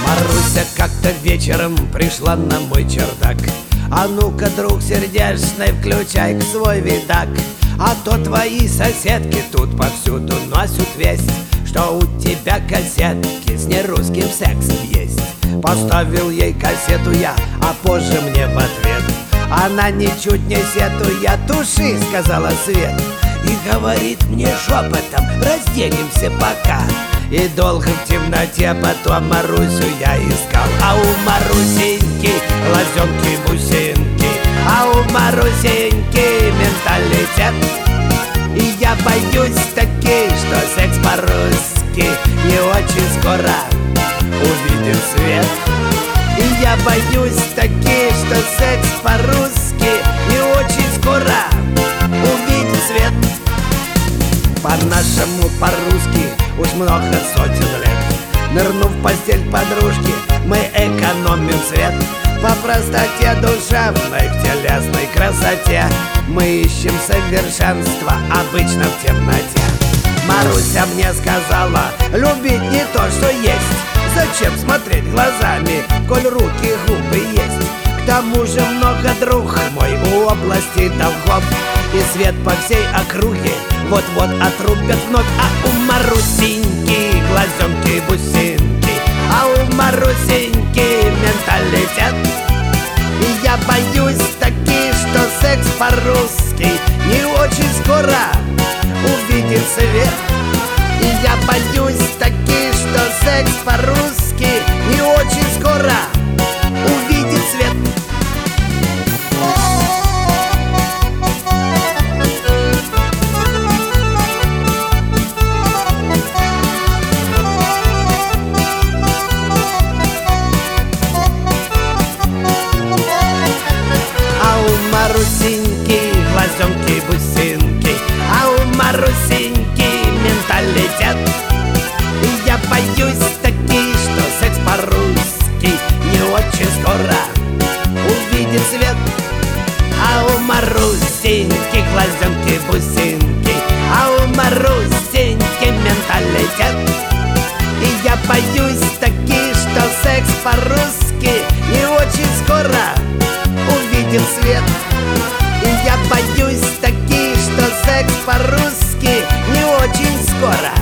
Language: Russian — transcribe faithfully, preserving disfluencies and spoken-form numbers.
Маруся как-то вечером пришла на мой чердак. А ну-ка, друг сердечный, включай свой видак. А то твои соседки тут повсюду носят весть, что у тебя кассетки с нерусским сексом есть. Поставил ей кассету я, а позже мне в ответ: она ничуть не сетуя, туши, сказала Свет. И говорит мне шепотом: разденемся пока. И долго в темноте потом Марусю я искал. А у Марусеньки глазенки-бусинки, а у Марусеньки менталитет. И я боюсь таки, что секс по-русски не очень скоро увидит свет. И я боюсь таки, что секс по-русски не очень скоро увидит свет. По-нашему, по-русски уж много сотен лет. Нырнув в постель подружки, мы экономим свет. По простоте душевной, в телесной красоте мы ищем совершенство обычно в темноте. Маруся мне сказала: любить не то, что есть. Зачем смотреть глазами, коль руки и губы есть? К тому же много, друг мой, у области долгов. И свет по всей округе вот-вот отрубят вновь. А у Марусеньки глазенки-бусинки, а у Марусеньки менталитет. И я боюсь таки, что секс по-русски не очень скоро увидит свет. И я боюсь таки, что секс по-русски не очень скоро увидит свет. Марусеньки глазенки-бусинки, а у Марусеньки менталитет. И я боюсь таки, что секс по-русски не очень скоро увидит свет. А у Марусеньки глазенки-бусинки, а у Марусеньки менталитет. И я боюсь таки, что секс по-русски не очень скоро увидит свет. И я боюсь таки, что секс по-русски не очень скоро